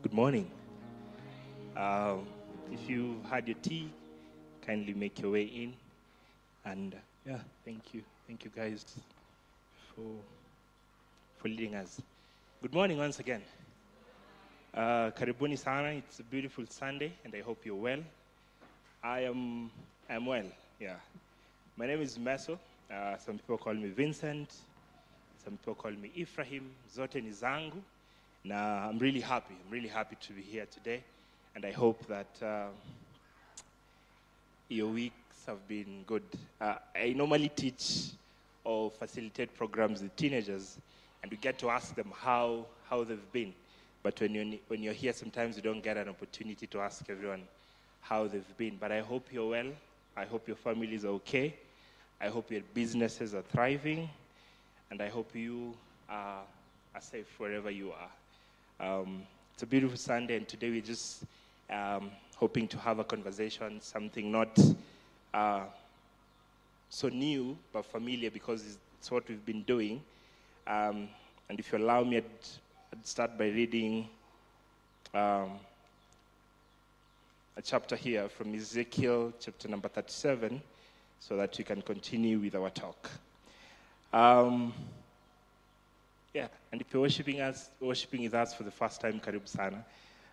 Good morning. If you've had your tea, kindly make your way in. And thank you. Thank you guys for leading us. Good morning once again. Karibuni sana. It's a beautiful Sunday, and I hope you're well. I'm well, yeah. My name is Meso. Some people call me Vincent. Some people call me Ephraim. Zote ni zangu. Now, I'm really happy. I'm really happy to be here today. And I hope that your weeks have been good. I normally teach or facilitate programs with teenagers, and we get to ask them how they've been. But when you're here, sometimes you don't get an opportunity to ask everyone how they've been. But I hope you're well. I hope your families are okay. I hope your businesses are thriving. And I hope you are safe wherever you are. It's a beautiful Sunday, and today we're just hoping to have a conversation, something not so new, but familiar, because it's what we've been doing. And if you allow me, I'd start by reading a chapter here from Ezekiel, chapter number 37, so that we can continue with our talk. And if you're worshiping with us for the first time, karibu sana.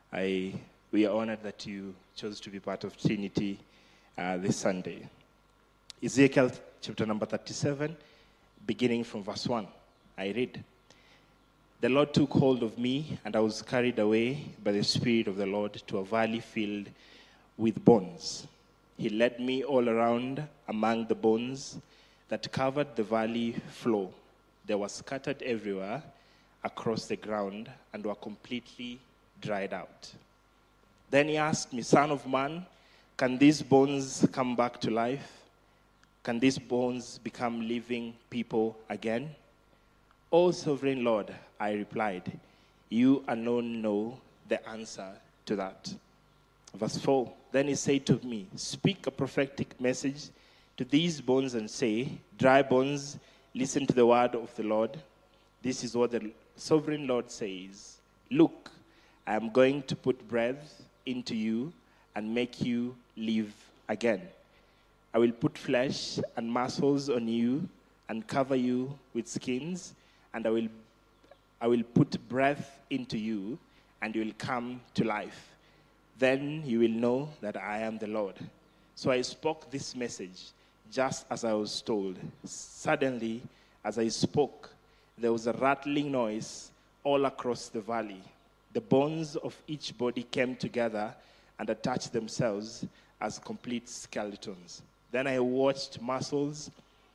We are honored that you chose to be part of Trinity this Sunday. Ezekiel chapter number 37, beginning from verse 1. I read, "The Lord took hold of me, and I was carried away by the Spirit of the Lord to a valley filled with bones. He led me all around among the bones that covered the valley floor. They were scattered everywhere across the ground and were completely dried out. Then he asked me, 'Son of man, can these bones come back to life? Can these bones become living people again?' 'O sovereign Lord,' I replied, 'you alone know the answer to that.' Verse 4, then he said to me, 'Speak a prophetic message to these bones and say, dry bones, listen to the word of the Lord. This is what the sovereign Lord says. Look, I am going to put breath into you and make you live again. I will put flesh and muscles on you and cover you with skins, and I will put breath into you, and you will come to life. Then you will know that I am the Lord.' So I spoke this message just as I was told. Suddenly, as I spoke, there was a rattling noise all across the valley. The bones of each body came together and attached themselves as complete skeletons. Then I watched muscles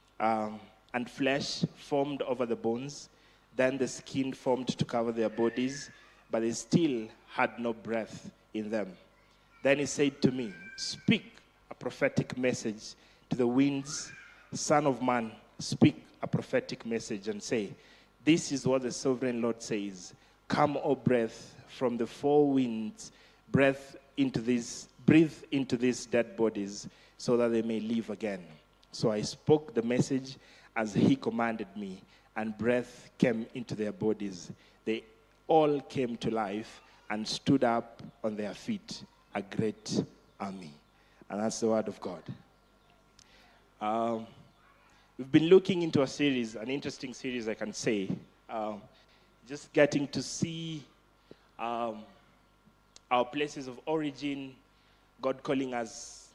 and flesh formed over the bones. Then the skin formed to cover their bodies, but they still had no breath in them. Then he said to me, 'Speak a prophetic message to the winds, Son of man, speak a prophetic message and say, this is what the sovereign Lord says. Come, O breath from the four winds, breathe into these dead bodies so that they may live again.' So I spoke the message as he commanded me, and breath came into their bodies. They all came to life and stood up on their feet, a great army." And that's the word of God. We've been looking into a series, an interesting series, I can say, just getting to see our places of origin, God calling us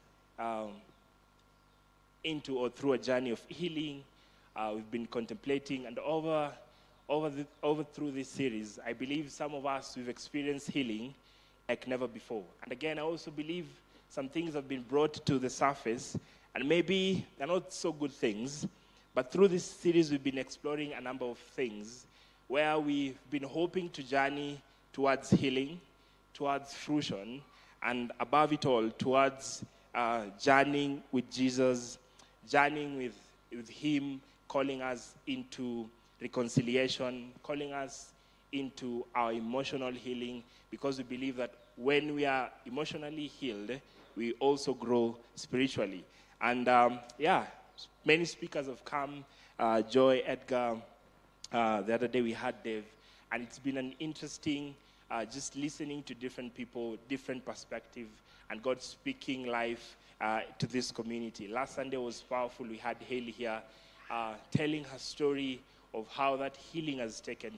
into or through a journey of healing. We've been contemplating, and over through this series, I believe some of us, we've experienced healing like never before. And again, I also believe some things have been brought to the surface, and maybe they're not so good things, but through this series, we've been exploring a number of things where we've been hoping to journey towards healing, towards fruition, and above it all, towards journeying with Jesus, journeying with him, calling us into reconciliation, calling us into our emotional healing, because we believe that when we are emotionally healed, we also grow spiritually. And many speakers have come, Joy, Edgar. The other day we had Dave, and it's been an interesting just listening to different people, different perspective, and God speaking life to this community. Last Sunday was powerful. We had Haley here telling her story of how that healing has taken,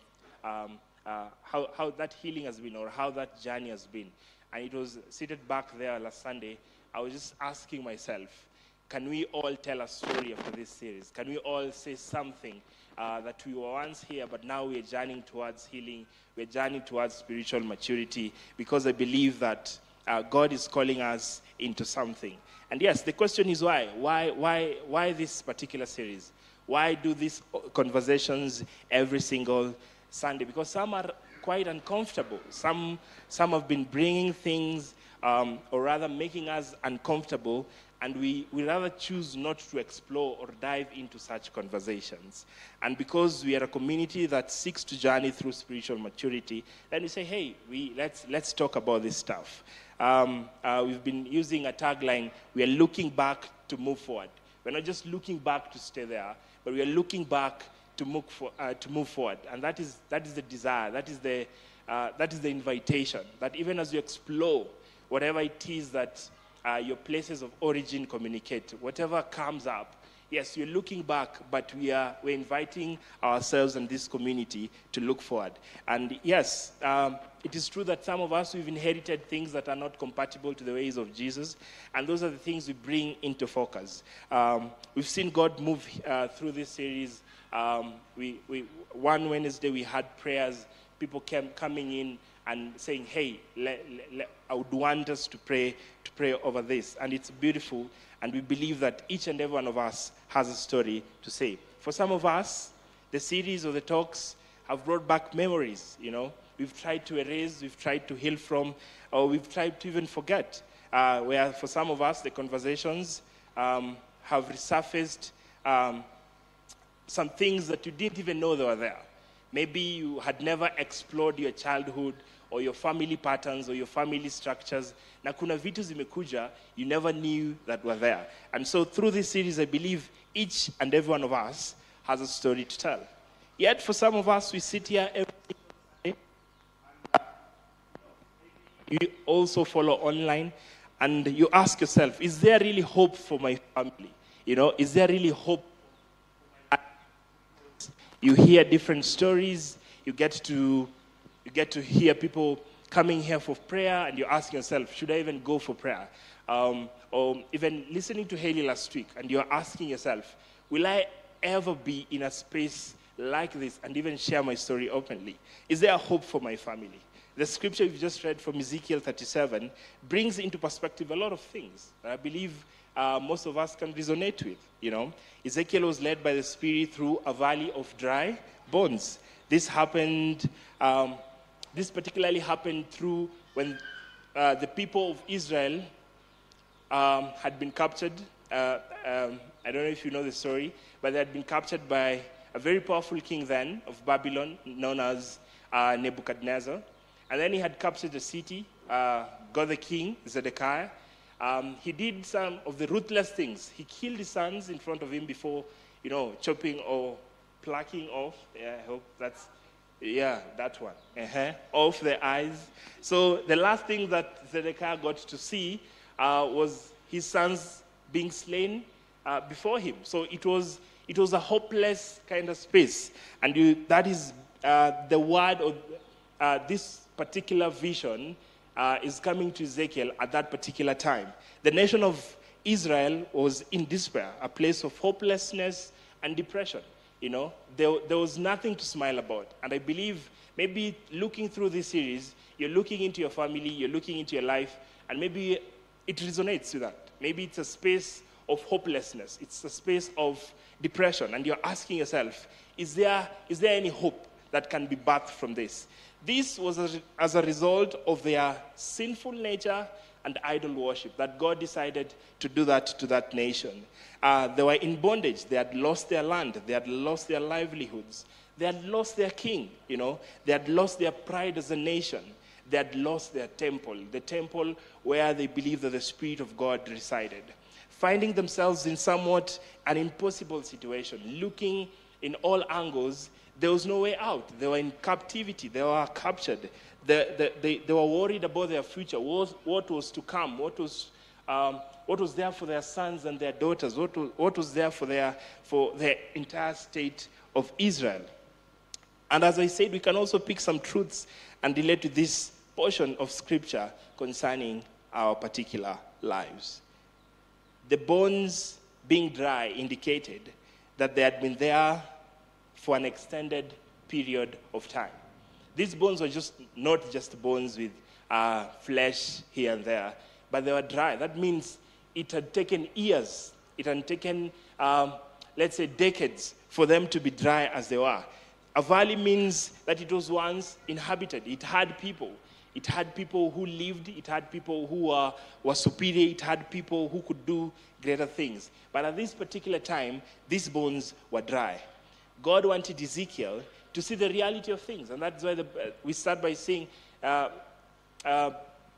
how that healing has been, or how that journey has been. And it was seated back there last Sunday. I was just asking myself, can we all tell a story after this series? Can we all say something that we were once here, but now we're journeying towards healing, we're journeying towards spiritual maturity, because I believe that God is calling us into something. And yes, the question is why? Why this particular series? Why do these conversations every single Sunday? Because some are quite uncomfortable. Some have been bringing things, or rather making us uncomfortable, and we rather choose not to explore or dive into such conversations. And because we are a community that seeks to journey through spiritual maturity, then we say, hey, let's talk about this stuff. We've been using a tagline, we are looking back to move forward. We're not just looking back to stay there, but we are looking back to move forward. And that is the desire, that is the invitation, that even as you explore whatever it is that your places of origin communicate, whatever comes up, yes, you're looking back, but we're inviting ourselves and this community to look forward. And yes, it is true that some of us, we've inherited things that are not compatible to the ways of Jesus, and those are the things we bring into focus. We've seen God move through this series. One Wednesday we had prayers, people coming in and saying, hey, I would want us to pray over this. And it's beautiful, and we believe that each and every one of us has a story to say. For some of us, the series or the talks have brought back memories, We've tried to erase, we've tried to heal from, or we've tried to even forget. Where for some of us, the conversations have resurfaced some things that you didn't even know they were there. Maybe you had never explored your childhood or your family patterns or your family structures. Na kuna vitu zimekuja you never knew that were there. And so through this series, I believe each and every one of us has a story to tell. Yet for some of us, we sit here every day. You also follow online, and you ask yourself, is there really hope for my family? Is there really hope? You hear different stories. You get to hear people coming here for prayer, and you ask yourself, should I even go for prayer? Or even listening to Haley last week, and you're asking yourself, will I ever be in a space like this and even share my story openly? Is there a hope for my family? The scripture we've just read from Ezekiel 37 brings into perspective a lot of things that I believe most of us can resonate with. Ezekiel was led by the Spirit through a valley of dry bones. This particularly happened through when the people of Israel had been captured. I don't know if you know the story, but they had been captured by a very powerful king then of Babylon, known as Nebuchadnezzar. And then he had captured the city, got the king, Zedekiah. He did some of the ruthless things. He killed his sons in front of him before, chopping or plucking off. Yeah, I hope that's, that one. Off the eyes. So the last thing that Zedekiah got to see was his sons being slain before him. So it was a hopeless kind of space. And that is the word of this particular vision is coming to Ezekiel at that particular time. The nation of Israel was in despair, a place of hopelessness and depression. There was nothing to smile about. And I believe maybe looking through this series, you're looking into your family, you're looking into your life, and maybe it resonates with that. Maybe it's a space of hopelessness. It's a space of depression. And you're asking yourself, is there any hope that can be birthed from this? This was as a result of their sinful nature and idol worship, that God decided to do that to that nation. They were in bondage. They had lost their land. They had lost their livelihoods. They had lost their king, They had lost their pride as a nation. They had lost their temple, the temple where they believed that the Spirit of God resided. Finding themselves in somewhat an impossible situation, looking in all angles, There was no way out. They were in captivity. They were captured. They were worried about their future, what was to come, what was there for their sons and their daughters, what was there for their entire state of Israel. And as I said, we can also pick some truths and relate to this portion of Scripture concerning our particular lives. The bones being dry indicated that they had been there for an extended period of time. These bones were not just bones with flesh here and there, but they were dry. That means it had taken years. It had taken, let's say, decades for them to be dry as they were. A valley means that it was once inhabited. It had people. It had people who lived. It had people who were superior. It had people who could do greater things. But at this particular time, these bones were dry. God wanted Ezekiel to see the reality of things. And that's why we start by saying, that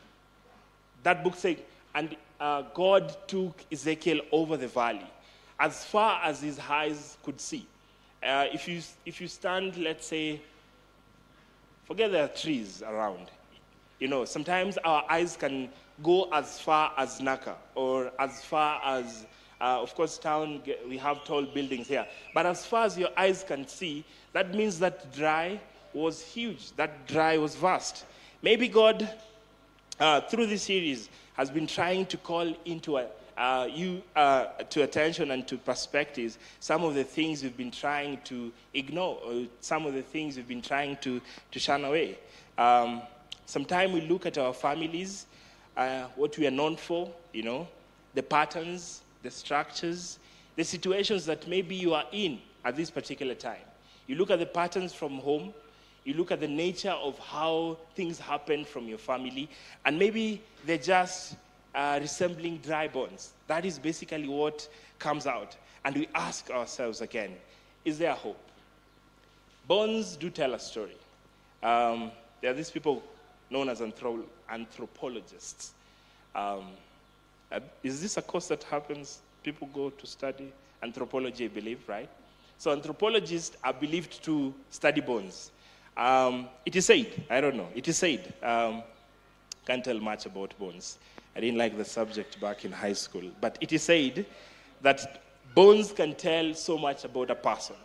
book saying, and God took Ezekiel over the valley, as far as his eyes could see. If you stand, let's say, forget there are trees around. Sometimes our eyes can go as far as Naka, or as far as, of course, town, we have tall buildings here. But as far as your eyes can see, that means that dry was huge. That dry was vast. Maybe God, through this series, has been trying to call into to attention and to perspectives some of the things we've been trying to ignore, or some of the things we've been trying to shun away. Sometimes we look at our families, what we are known for, the patterns, the structures, the situations that maybe you are in at this particular time. You look at the patterns from home, you look at the nature of how things happen from your family, and maybe they're just resembling dry bones. That is basically what comes out. And we ask ourselves again, is there hope? Bones do tell a story. There are these people known as anthropologists. Is this a course that happens? People go to study anthropology, I believe, right? So anthropologists are believed to study bones. It is said, I don't know, it is said, can't tell much about bones. I didn't like the subject back in high school. But it is said that bones can tell so much about a person.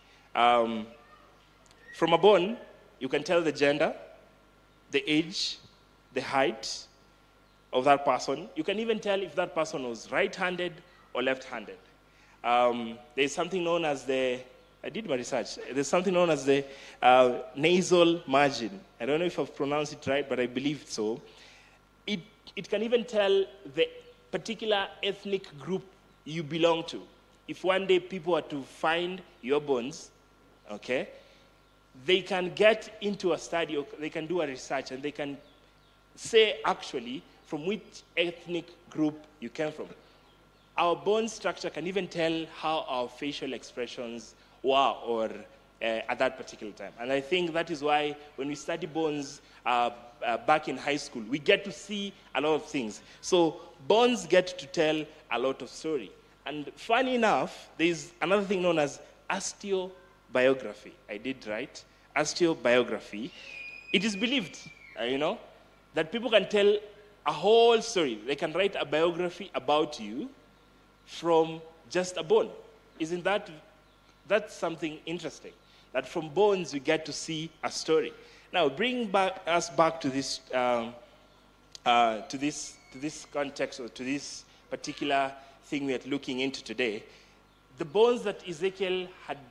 From a bone, you can tell the gender, the age, the height of that person. You can even tell if that person was right-handed or left-handed. There's something known as I did my research. There's something known as the nasal margin. I don't know if I've pronounced it right, but I believe so. It can even tell the particular ethnic group you belong to. If one day people are to find your bones, okay, they can get into a study, or they can do a research, and they can say actually from which ethnic group you came from. Our bone structure can even tell how our facial expressions were or at that particular time. And I think that is why when we study bones back in high school, we get to see a lot of things. So bones get to tell a lot of story. And funny enough, there's another thing known as osteobiography. I did right. Osteobiography. It is believed, that people can tell a whole story. They can write a biography about you from just a bone. Isn't that's something interesting? That from bones we get to see a story. Now, bring us back to this context, or to this particular thing we are looking into today. The bones that Ezekiel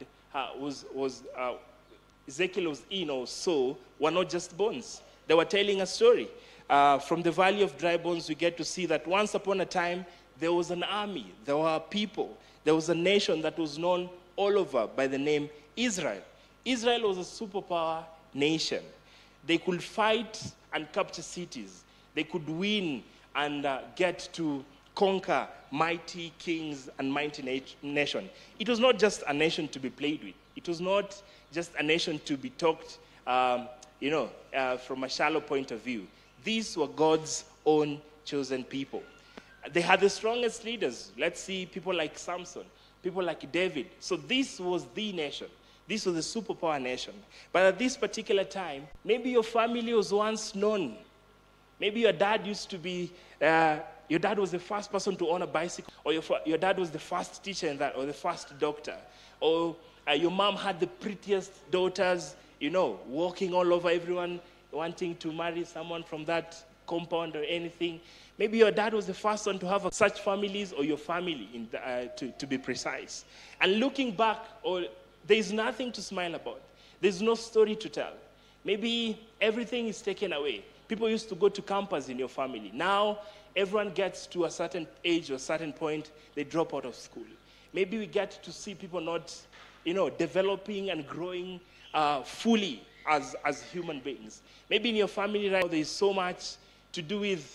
Ezekiel was in or saw were not just bones. They were telling a story. From the Valley of Dry Bones, we get to see that once upon a time there was an army, there were people, there was a nation that was known all over by the name Israel. Israel was a superpower nation. They could fight and capture cities. They could win and get to conquer mighty kings and mighty nation. It was not just a nation to be played with. It was not just a nation to be talked, from a shallow point of view. These were God's own chosen people. They had the strongest leaders. Let's see people like Samson, people like David. So this was the nation. This was a superpower nation. But at this particular time, maybe your family was once known. Maybe your dad used to be, your dad was the first person to own a bicycle, or your dad was the first teacher in that, or the first doctor, or your mom had the prettiest daughters, walking all over everyone, wanting to marry someone from that compound or anything. Maybe your dad was the first one to have such families, or your family, to be precise. And looking back, there's nothing to smile about. There's no story to tell. Maybe everything is taken away. People used to go to campus in your family. Now, everyone gets to a certain age or a certain point, they drop out of school. Maybe we get to see people not, developing and growing fully as human beings. Maybe in your family right now, there is so much to do with,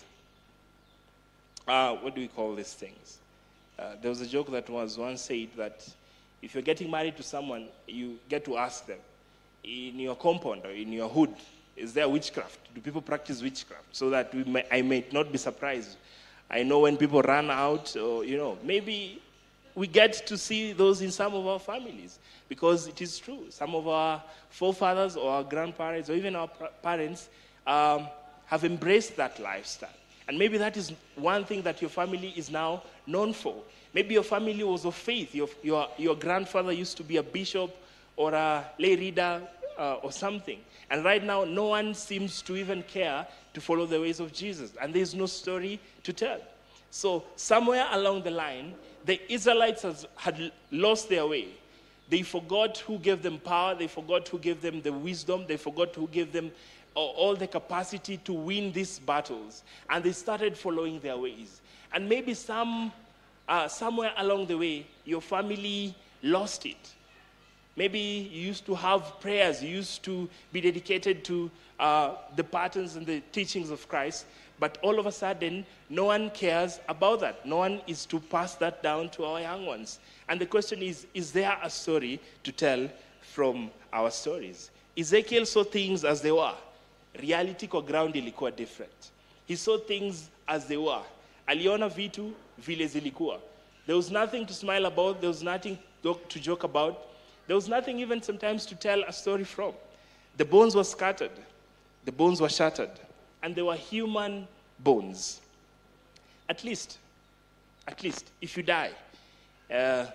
what do we call these things? There was a joke that was once said that if you're getting married to someone, you get to ask them, in your compound or in your hood, is there witchcraft? Do people practice witchcraft? So that I may not be surprised. I know when people run out, or, maybe we get to see those in some of our families, because it is true. Some of our forefathers or our grandparents or even our parents have embraced that lifestyle. And maybe that is one thing that your family is now known for. Maybe your family was of faith. Your grandfather used to be a bishop or a lay reader or something. And right now, no one seems to even care to follow the ways of Jesus. And there's no story to tell. So somewhere along the line, the Israelites had lost their way. They forgot who gave them power. They forgot who gave them the wisdom. They forgot who gave them all the capacity to win these battles. And they started following their ways. And maybe somewhere along the way, your family lost it. Maybe you used to have prayers. You used to be dedicated to the patterns and the teachings of Christ. But all of a sudden, no one cares about that. No one is to pass that down to our young ones. And the question is there a story to tell from our stories? Ezekiel saw things as they were. Reality kwa ground ilikuwa different. He saw things as they were. Aliona vitu vile zilikuwa. There was nothing to smile about. There was nothing to joke about. There was nothing even sometimes to tell a story from. The bones were scattered. The bones were shattered. And they were human bones. At least, if you die, I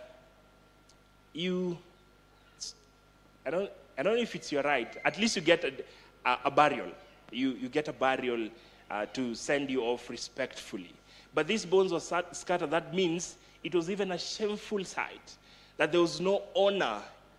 don't know if it's your right. At least you get a burial. You get a burial to send you off respectfully. But these bones were scattered. That means it was even a shameful sight. That there was no honor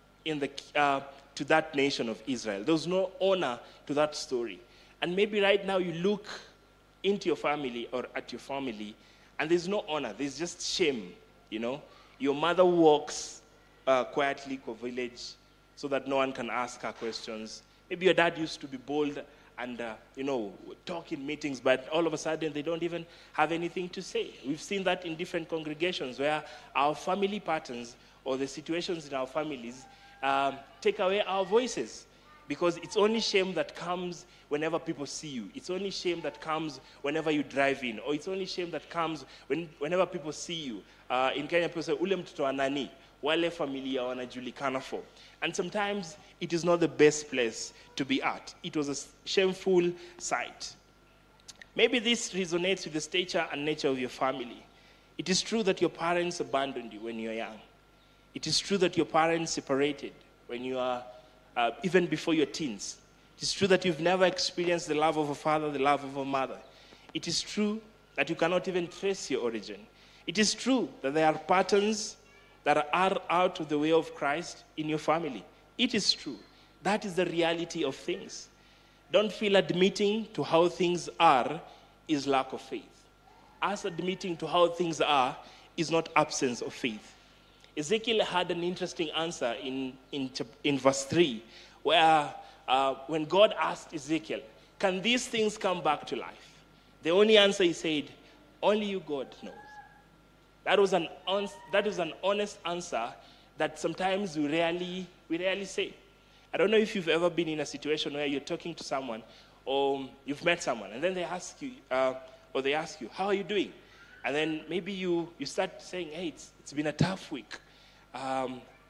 to that nation of Israel. There was no honor to that story. And maybe right now you look into your family or at your family, and there's no honor. There's just shame, Your mother walks quietly to a village so that no one can ask her questions. Maybe your dad used to be bold and, talk in meetings, but all of a sudden they don't even have anything to say. We've seen that in different congregations where our family patterns or the situations in our families take away our voices. Because it's only shame that comes whenever people see you. It's only shame that comes whenever you drive in. Or it's only shame that comes whenever people see you. In Kenya, people say, ule mtoto wa nani, wale familia wanajulikana for. And sometimes it is not the best place to be at. It was a shameful sight. Maybe this resonates with the stature and nature of your family. It is true that your parents abandoned you when you were young. It is true that your parents separated when you are even before your teens. It is true that you've never experienced the love of a father, the love of a mother. It is true that you cannot even trace your origin. It is true that there are patterns that are out of the way of Christ in your family. It is true. That is the reality of things. Don't feel admitting to how things are is lack of faith. Us admitting to how things are is not absence of faith. Ezekiel had an interesting answer in verse 3, where when God asked Ezekiel, can these things come back to life? The only answer he said, only you, God, knows. That was an honest answer that sometimes we rarely say. I don't know if you've ever been in a situation where you're talking to someone or you've met someone, and then they ask you, how are you doing? And then maybe you start saying, hey, it's been a tough week.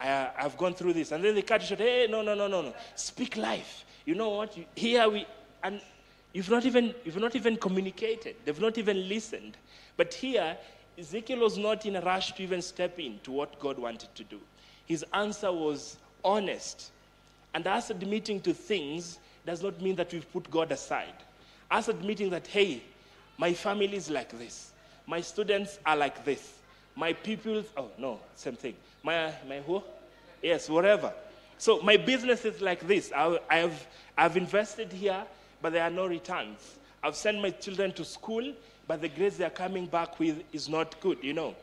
I've gone through this. And then they cut you short. Hey, no. Speak life. You know what? And you've not even communicated. They've not even listened. But here, Ezekiel was not in a rush to even step in to what God wanted to do. His answer was honest. And us admitting to things does not mean that we've put God aside. Us admitting that, hey, my family is like this. My students are like this. My pupils, same thing. My who? Yes, whatever. So my business is like this. I've invested here, but there are no returns. I've sent my children to school, but the grades they're coming back with is not good,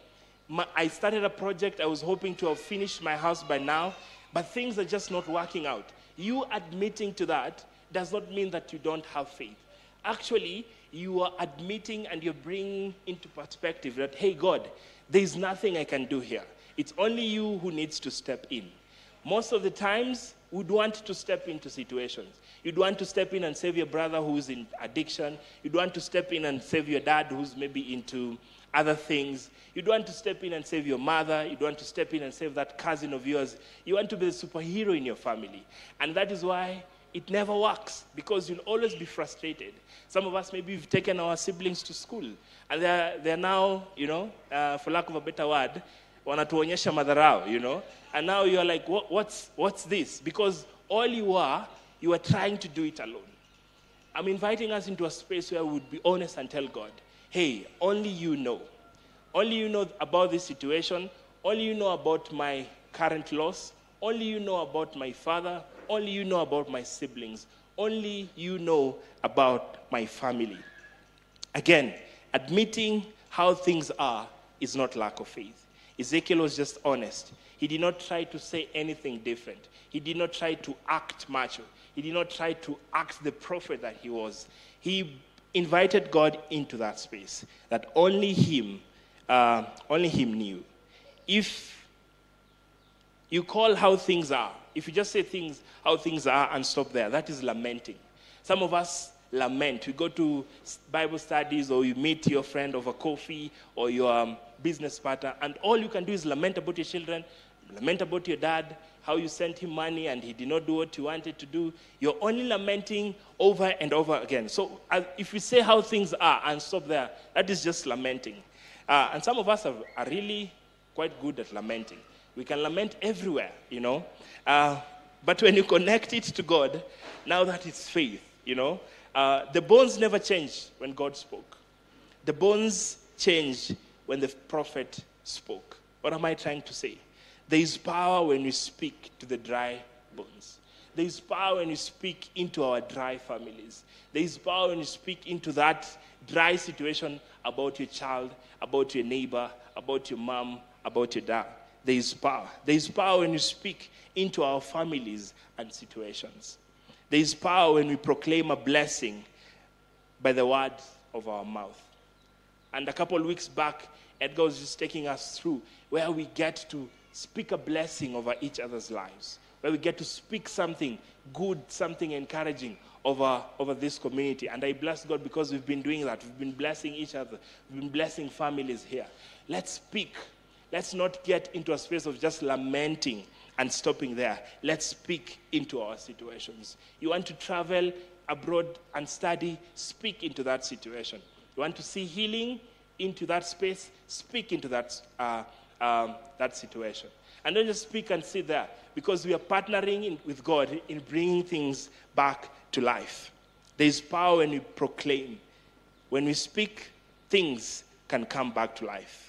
I started a project. I was hoping to have finished my house by now, but things are just not working out. You admitting to that does not mean that you don't have faith. Actually, you are admitting and you're bringing into perspective that, hey, God, there's nothing I can do here. It's only you who needs to step in. Most of the times, we'd want to step into situations. You'd want to step in and save your brother who's in addiction. You'd want to step in and save your dad who's maybe into other things. You'd want to step in and save your mother. You'd want to step in and save that cousin of yours. You want to be the superhero in your family. And that is why it never works, because you'll always be frustrated. Some of us, maybe we've taken our siblings to school, and they're now, for lack of a better word, wanatuonyesha madharau, and now you're like, what's this? Because all you are trying to do it alone. I'm inviting us into a space where we would be honest and tell God, hey, only you know. Only you know about this situation. Only you know about my current loss. Only you know about my father. Only you know about my siblings. Only you know about my family. Again, admitting how things are is not lack of faith. Ezekiel was just honest. He did not try to say anything different. He did not try to act macho. He did not try to act the prophet that he was. He invited God into that space that only him knew. If you call how things are, if you just say how things are and stop there, that is lamenting. Some of us lament. We go to Bible studies, or you meet your friend over coffee or your business partner, and all you can do is lament about your children, lament about your dad, how you sent him money and he did not do what you wanted to do. You're only lamenting over and over again. So if we say how things are and stop there, that is just lamenting. And some of us are really quite good at lamenting. We can lament everywhere, but when you connect it to God, now that it's faith, the bones never change when God spoke. The bones change when the prophet spoke. What am I trying to say? There is power when we speak to the dry bones. There is power when you speak into our dry families. There is power when you speak into that dry situation about your child, about your neighbor, about your mom, about your dad. There is power. There is power when you speak into our families and situations. There is power when we proclaim a blessing by the words of our mouth. And a couple of weeks back, Edgar was just taking us through where we get to speak a blessing over each other's lives, where we get to speak something good, something encouraging over this community. And I bless God because we've been doing that. We've been blessing each other. We've been blessing families here. Let's speak. Let's not get into a space of just lamenting and stopping there. Let's speak into our situations. You want to travel abroad and study, speak into that situation. You want to see healing into that space, speak into that situation. And don't just speak and sit there, because we are partnering with God in bringing things back to life. There is power when we proclaim. When we speak, things can come back to life.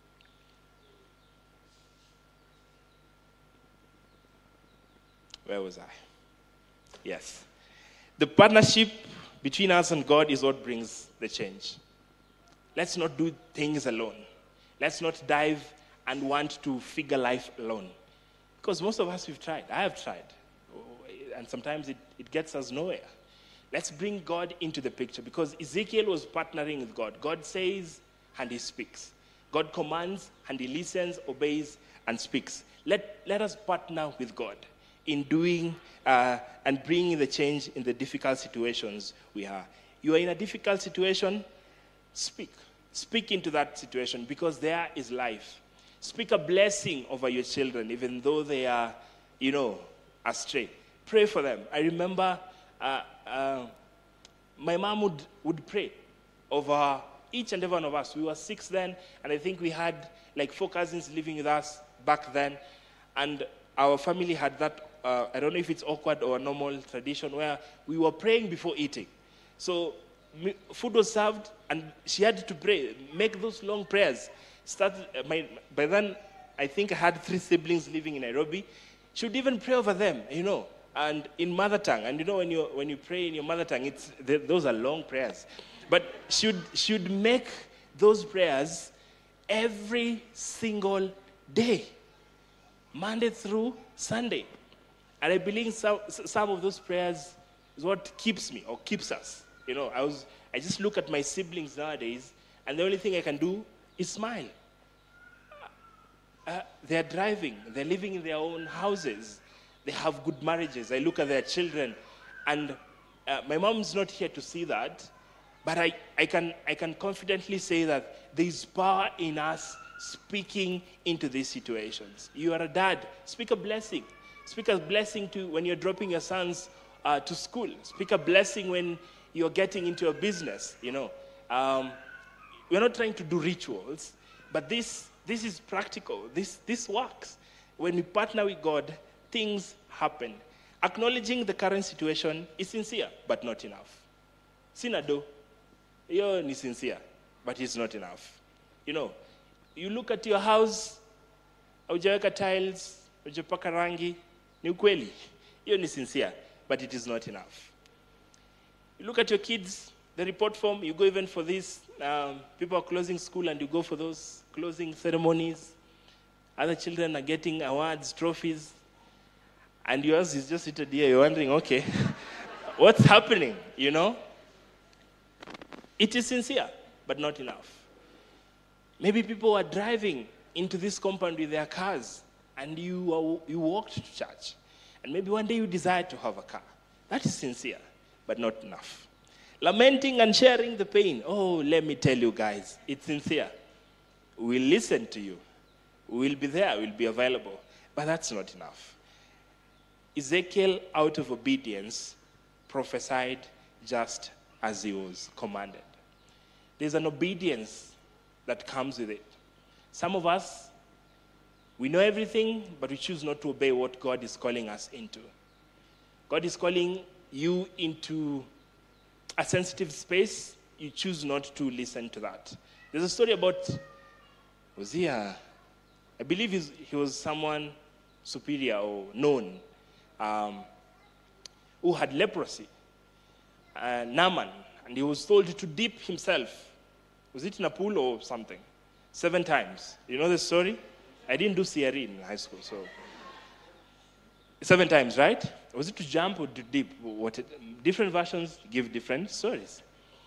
Where was I? Yes. The partnership between us and God is what brings the change. Let's not do things alone. Let's not dive and want to figure life alone. Because most of us, we've tried. I have tried. And sometimes it gets us nowhere. Let's bring God into the picture, because Ezekiel was partnering with God. God says and he speaks. God commands and he listens, obeys, and speaks. Let us partner with God in doing and bringing the change in the difficult situations we are. You are in a difficult situation, speak. Speak into that situation, because there is life. Speak a blessing over your children, even though they are, astray. Pray for them. I remember my mom would pray over each and every one of us. We were 6 then, and I think we had like 4 cousins living with us back then. And our family had that, I don't know if it's awkward or a normal tradition, where we were praying before eating. So food was served, and she had to pray, make those long prayers. By then, I think I had 3 siblings living in Nairobi. She would even pray over them, and in mother tongue. And when you pray in your mother tongue, those are long prayers. But she would make those prayers every single day, Monday through Sunday. And I believe some of those prayers is what keeps me or keeps us. I just look at my siblings nowadays, and the only thing I can do is smile. They're driving. They're living in their own houses. They have good marriages. I look at their children, and my mom's not here to see that, but I can confidently say that there is power in us speaking into these situations. You are a dad. Speak a blessing. Speak a blessing to when you're dropping your sons to school. Speak a blessing when you're getting into a business. We're not trying to do rituals, but this is practical. This works. When we partner with God, things happen. Acknowledging the current situation is sincere, but not enough. Sinado, you're sincere, but it's not enough. You look at your house, haujaweka tiles, hujapaka rangi, ni ukweli. Hiyo ni sincere, but it is not enough. You look at your kids, the report form, you go even for this. People are closing school and you go for those closing ceremonies. Other children are getting awards, trophies. And yours is just seated here. You're wondering, okay, what's happening, It is sincere, but not enough. Maybe people are driving into this compound with their cars, and you walked to church. And maybe one day you desire to have a car. That is sincere, but not enough. Lamenting and sharing the pain. Oh, let me tell you guys, it's sincere. We'll listen to you. We'll be there, we'll be available. But that's not enough. Ezekiel, out of obedience, prophesied just as he was commanded. There's an obedience that comes with it. Some of us, we know everything, but we choose not to obey what God is calling us into. God is calling you into a sensitive space. You choose not to listen to that. There's a story about Hosea. I believe he was someone superior or known who had leprosy. Naaman. And he was told to dip himself. Was it in a pool or something? 7 times. You know the story? I didn't do CRE in high school, so 7 times, right? Was it to jump or to dip? Different versions give different stories.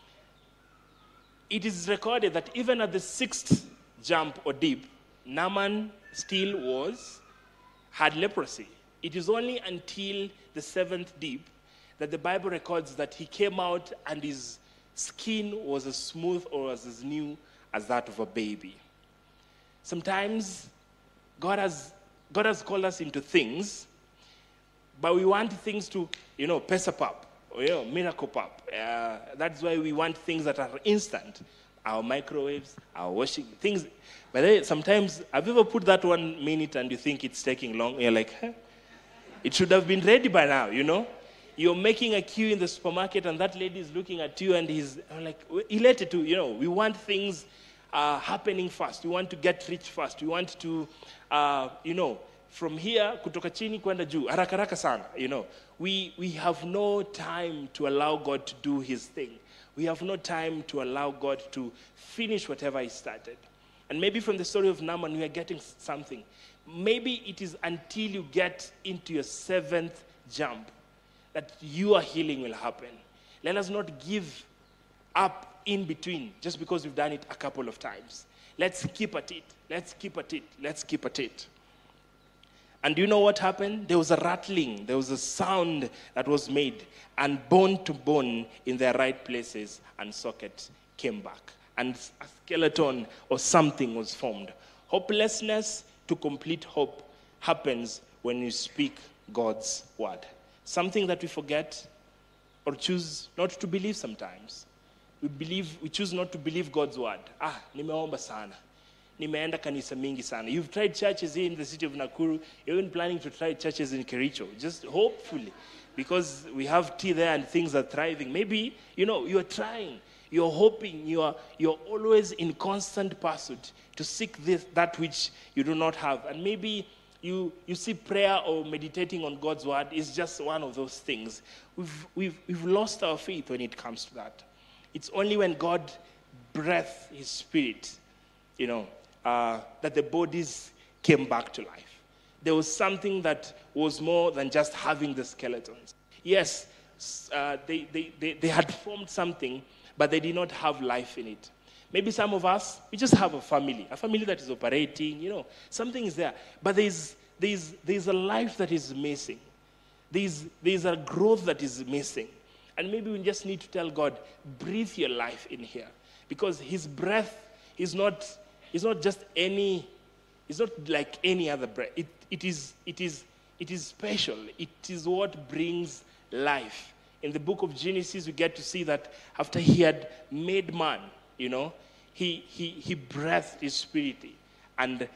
It is recorded that even at the 6th jump or dip, Naaman still had leprosy. It is only until the 7th dip that the Bible records that he came out and his skin was as smooth or as new as that of a baby. Sometimes God has called us into things, but we want things to, pesa pop, or, miracle pop. That's why we want things that are instant. Our microwaves, our washing, things. But sometimes, have you ever put that 1 minute and you think it's taking long? You're like, it should have been ready by now, You're making a queue in the supermarket and that lady is looking at you and he's like, elated to, we want things happening fast. We want to get rich fast. We want to, from here, kutoka chini kwenda juu, haraka sana, We have no time to allow God to do his thing. We have no time to allow God to finish whatever he started. And maybe from the story of Naaman, we are getting something. Maybe it is until you get into your 7th jump that your healing will happen. Let us not give up in between just because we've done it a couple of times. Let's keep at it. Let's keep at it. Let's keep at it. And do you know what happened? There was a rattling. There was a sound that was made. And bone to bone in their right places and socket came back. And a skeleton or something was formed. Hopelessness to complete hope happens when you speak God's word. Something that we forget or choose not to believe sometimes. We choose not to believe God's word. Nimeomba sana. Nimeenda kanisa mingi sana. You've tried churches here in the city of Nakuru. You're even planning to try churches in Kericho. Just hopefully. Because we have tea there and things are thriving. Maybe, you're trying. You're hoping. You're always in constant pursuit to seek that which you do not have. And maybe you see prayer or meditating on God's word is just one of those things. We've lost our faith when it comes to that. It's only when God breathed his spirit, that the bodies came back to life. There was something that was more than just having the skeletons. Yes, they had formed something, but they did not have life in it. Maybe some of us, we just have a family that is operating, something is there. But there's a life that is missing. There's a growth that is missing. And maybe we just need to tell God, breathe your life in here. Because his breath is not just any, it's not like any other breath. It is special. It is what brings life. In the book of Genesis, we get to see that after he had made man, he breathed his spirit, and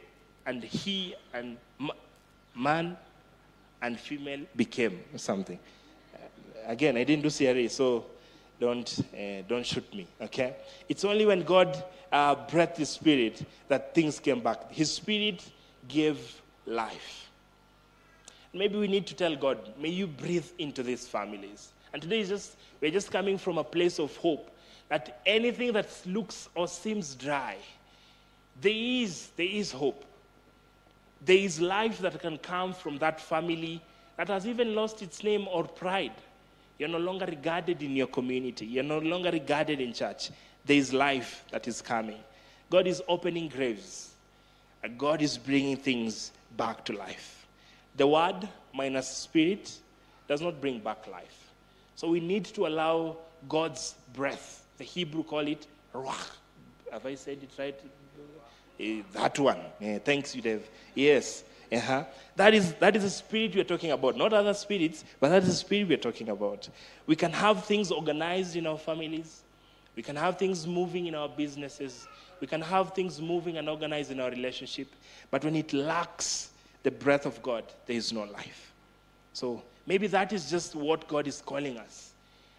he and man and female became something. Again, I didn't do CRA, so don't shoot me, okay? It's only when God breathed his spirit that things came back. His spirit gave life. Maybe we need to tell God, may you breathe into these families. And today we're just coming from a place of hope that anything that looks or seems dry, there is hope. There is life that can come from that family that has even lost its name or pride. You're no longer regarded in your community. You're no longer regarded in church. There is life that is coming. God is opening graves. And God is bringing things back to life. The word minus spirit does not bring back life. So we need to allow God's breath. The Hebrew call it ruach. Have I said it right? That one. Thanks you, Dave. Yes. That is the spirit we're talking about. Not other spirits, but that is the spirit we're talking about. We can have things organized in our families. We can have things moving in our businesses. We can have things moving and organized in our relationship. But when it lacks the breath of God, there is no life. So maybe that is just what God is calling us.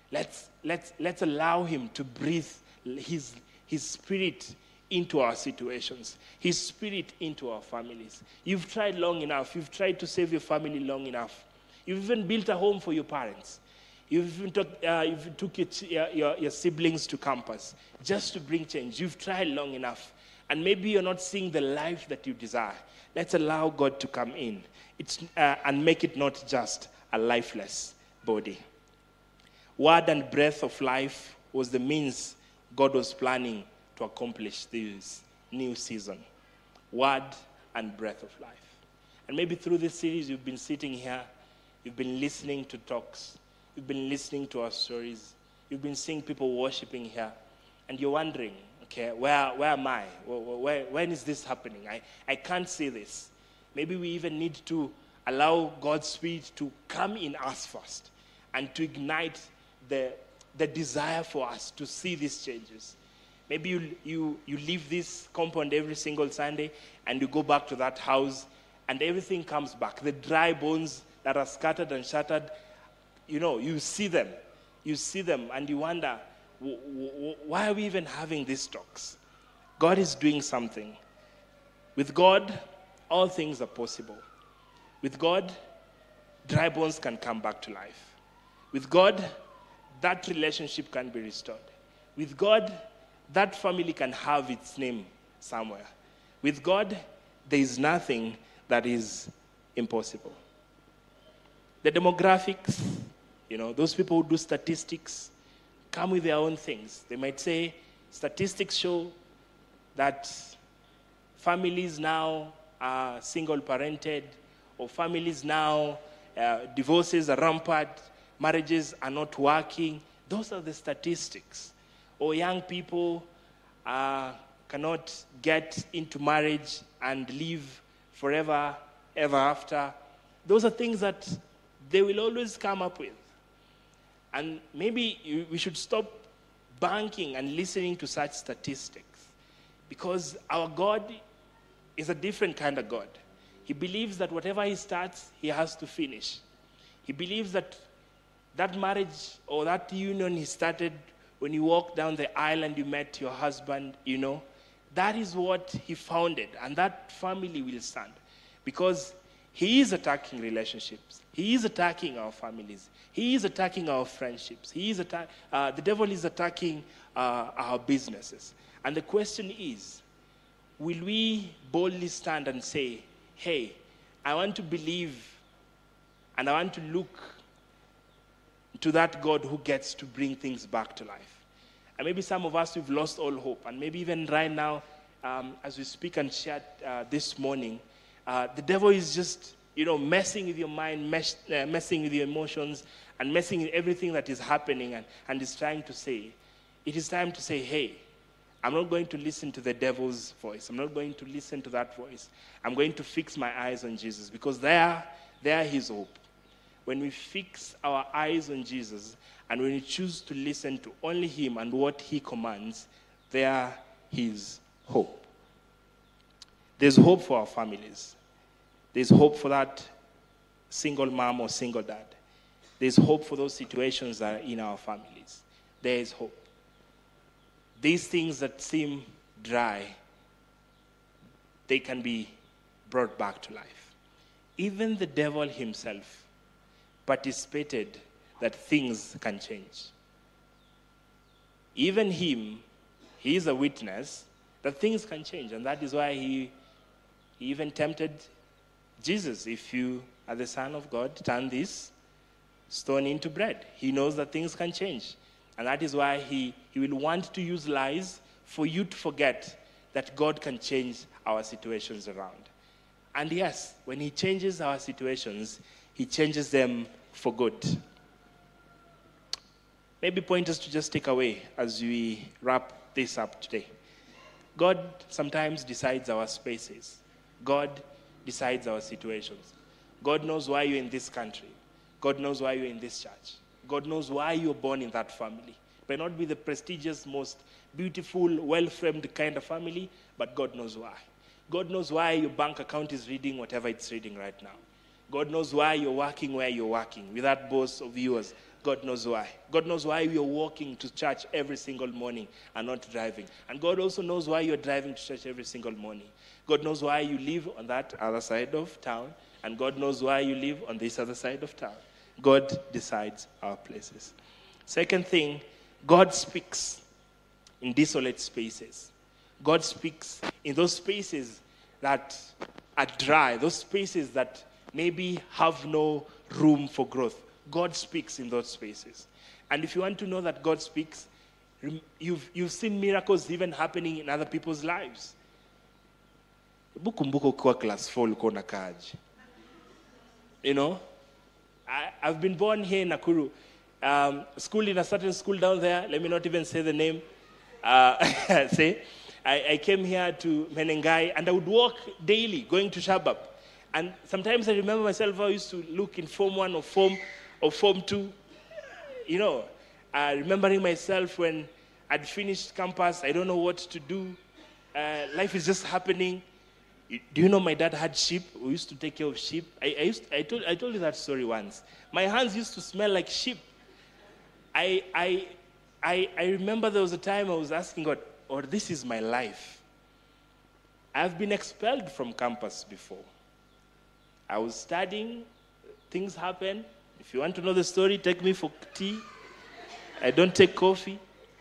Let's allow him to breathe his spirit into our situations, his spirit into our families. You've tried long enough. You've tried to save your family long enough. You've even built a home for your parents. You've even took your siblings to campus just to bring change. You've tried long enough. And maybe you're not seeing the life that you desire. Let's allow God to come in and make it not just a lifeless body. Word and breath of life was the means God was planning to accomplish this new season. Word and breath of life. And maybe through this series, you've been sitting here, you've been listening to talks, you've been listening to our stories, you've been seeing people worshiping here, and you're wondering, okay, where am I? When is this happening? I can't see this. Maybe we even need to allow God's Spirit to come in us first and to ignite the desire for us to see these changes. Maybe you leave this compound every single Sunday and you go back to that house and everything comes back. The dry bones that are scattered and shattered, you see them. You see them and you wonder, why are we even having these talks? God is doing something. With God, all things are possible. With God, dry bones can come back to life. With God, that relationship can be restored. With God, that family can have its name somewhere. With God, there is nothing that is impossible. The demographics, those people who do statistics come with their own things. They might say statistics show that families now are single-parented, or families now, divorces are rampant, marriages are not working. Those are the statistics. Or young people are cannot get into marriage and live forever, ever after. Those are things that they will always come up with. And maybe we should stop banking and listening to such statistics, because our God is a different kind of God. He believes that whatever he starts, he has to finish. He believes that that marriage or that union he started when you walked down the aisle and you met your husband, that is what he founded, and that family will stand. Because he is attacking relationships. He is attacking our families. He is attacking our friendships. The devil is attacking our businesses. And the question is, will we boldly stand and say, hey, I want to believe and I want to look to that God who gets to bring things back to life? And maybe some of us, we've lost all hope. And maybe even right now, as we speak and chat this morning, the devil is just, messing with your mind, messing with your emotions, and messing with everything that is happening, and is trying to say, it is time to say, hey, I'm not going to listen to the devil's voice. I'm not going to listen to that voice. I'm going to fix my eyes on Jesus, because there is hope. When we fix our eyes on Jesus, and when we choose to listen to only him and what he commands, there is hope. There's hope for our families. There's hope for that single mom or single dad. There's hope for those situations that are in our families. There is hope. These things that seem dry, they can be brought back to life. Even the devil himself participated that things can change. Even him, he is a witness that things can change. And that is why he even tempted Jesus. If you are the Son of God, turn this stone into bread. He knows that things can change. And that is why he will want to use lies for you to forget that God can change our situations around. And yes, when he changes our situations, he changes them for good. Maybe pointers to just take away as we wrap this up today. God sometimes decides our spaces. God decides our situations. God knows why you're in this country. God knows why you're in this church. God knows why you're born in that family. It may not be the prestigious, most beautiful, well-framed kind of family, but God knows why. God knows why your bank account is reading whatever it's reading right now. God knows why you're working where you're working with that boss of yours. God knows why. God knows why you're walking to church every single morning and not driving. And God also knows why you're driving to church every single morning. God knows why you live on that other side of town, and God knows why you live on this other side of town. God decides our places. Second thing, God speaks in desolate spaces. God speaks in those spaces that are dry, those spaces that maybe have no room for growth. God speaks in those spaces. And if you want to know that God speaks, you've seen miracles even happening in other people's lives. Bukumbuko kwa class 4 ulikuwa unakaaje? I've been born here in Nakuru. School in a certain school down there, let me not even say the name. I came here to Menengai, and I would walk daily going to Shabab. And sometimes I remember myself, I used to look in Form 1 or Form 2. Remembering myself when I'd finished campus, I don't know what to do. Life is just happening. Do you know my dad had sheep? We used to take care of sheep. I told you that story once. My hands used to smell like sheep. I remember there was a time I was asking God, this is my life. I've been expelled from campus before. I was studying, things happen. If you want to know the story, take me for tea. I don't take coffee.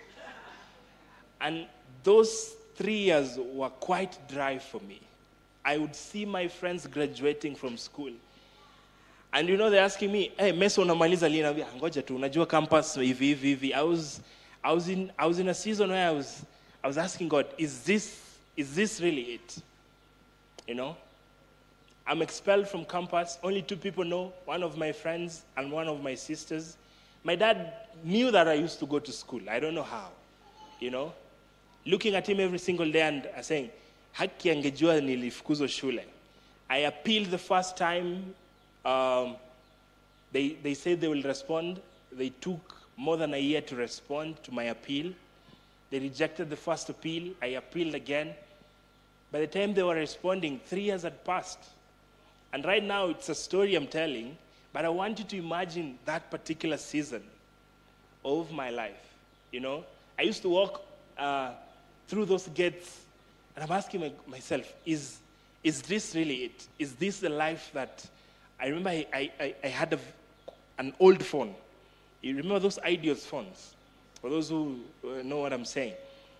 And those 3 years were quite dry for me. I would see my friends graduating from school. And they're asking me, hey, Meso unamaliza lini? Ngoja tu, unajua campus hivi. I was in a season where I was asking God, is this really it? I'm expelled from campus. Only 2 people know, one of my friends and one of my sisters. My dad knew that I used to go to school. I don't know how, looking at him every single day and saying, haki angejua nilifukuzwa shule. I appealed the first time. They said they will respond. They took more than a year to respond to my appeal. They rejected the first appeal. I appealed again. By the time they were responding, 3 years had passed. And right now, it's a story I'm telling, but I want you to imagine that particular season of my life. You know, I used to walk through those gates, and I'm asking myself, is this really it? Is this the life that... I remember I had an old phone. You remember those Ideos phones? For those who know what I'm saying.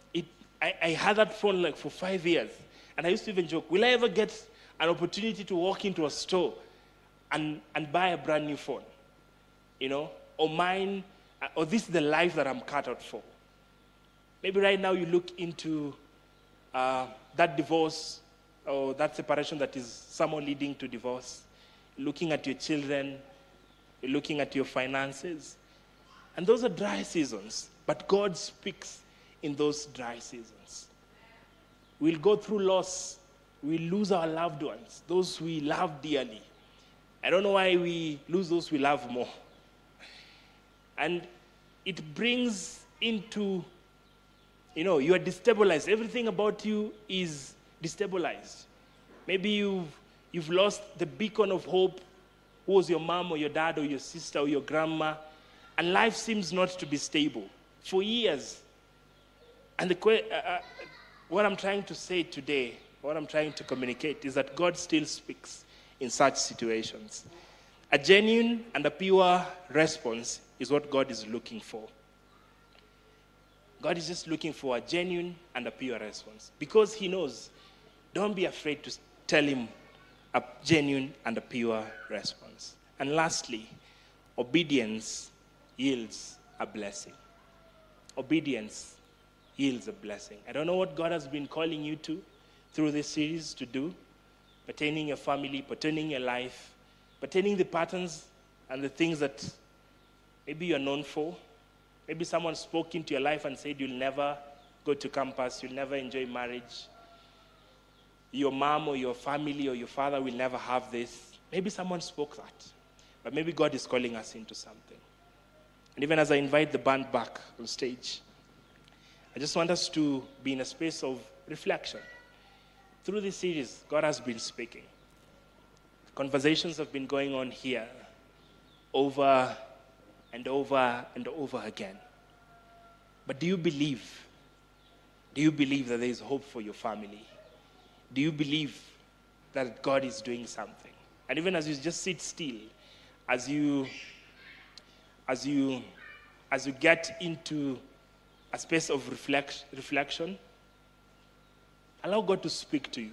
I had that phone like for 5 years. And I used to even joke, will I ever get an opportunity to walk into a store and buy a brand new phone? You know? Or mine, or this is the life that I'm cut out for. Maybe right now you look into that divorce or that separation that is somehow leading to divorce. Looking at your children, looking at your finances. And those are dry seasons. But God speaks in those dry seasons. We'll go through loss. We'll lose our loved ones, those we love dearly. I don't know why we lose those we love more. And it brings into, you know, you are destabilized. Everything about you is destabilized. Maybe you've lost the beacon of hope, who was your mom or your dad or your sister or your grandma, and life seems not to be stable for years. And what I'm trying to say today, what I'm trying to communicate is that God still speaks in such situations. A genuine and a pure response is what God is looking for. God is just looking for a genuine and a pure response. Because he knows, don't be afraid to tell him a genuine and a pure response. And lastly, obedience yields a blessing. Obedience yields a blessing. I don't know what God has been calling you to through this series to do, pertaining your family, pertaining your life, pertaining the patterns and the things that maybe you're known for. Maybe someone spoke into your life and said you'll never go to campus, you'll never enjoy marriage. Your mom or your family or your father will never have this. Maybe someone spoke that. But maybe God is calling us into something. And even as I invite the band back on stage, I just want us to be in a space of reflection. Through this series, God has been speaking. Conversations have been going on here over and over and over again. But do you believe that there is hope for your family? Do you believe that God is doing something? And even as you just sit still, as you get into a space of reflection, allow God to speak to you.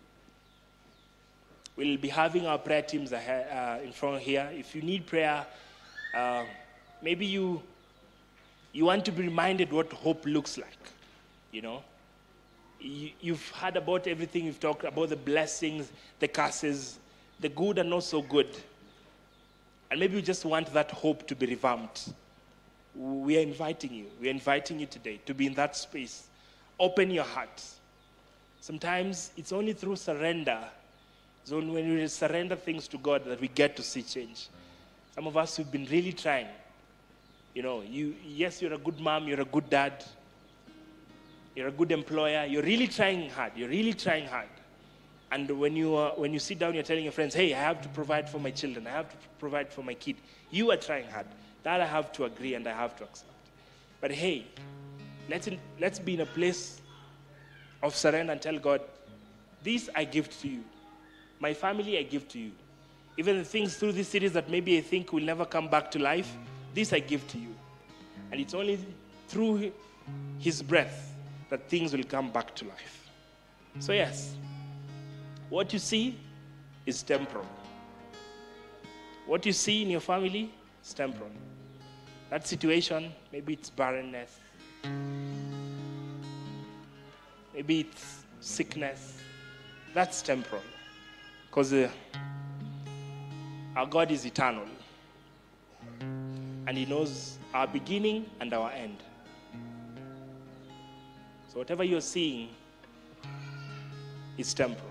We'll be having our prayer teams in front here. If you need prayer, maybe you want to be reminded what hope looks like. You know, you've heard about everything we've talked about, the blessings, the curses, the good and not so good. And maybe you just want that hope to be revamped. We are inviting you. We are inviting you today to be in that space. Open your heart. Sometimes it's only through surrender. It's only when we surrender things to God that we get to see change. Some of us who've been really trying. You know, yes, you're a good mom, you're a good dad, you're a good employer, you're really trying hard. You're really trying hard. And when you sit down, you're telling your friends, hey, I have to provide for my children. I have to provide for my kid. You are trying hard. That I have to agree and I have to accept. But hey, let's be in a place of surrender and tell God, this I give to you. My family I give to you. Even the things through this series that maybe I think will never come back to life, this I give to you. And it's only through his breath that things will come back to life. So yes, what you see is temporal. What you see in your family is temporal. That situation, maybe it's barrenness. Maybe it's sickness. That's temporal. Because our God is eternal. And he knows our beginning and our end. So whatever you're seeing is temporal.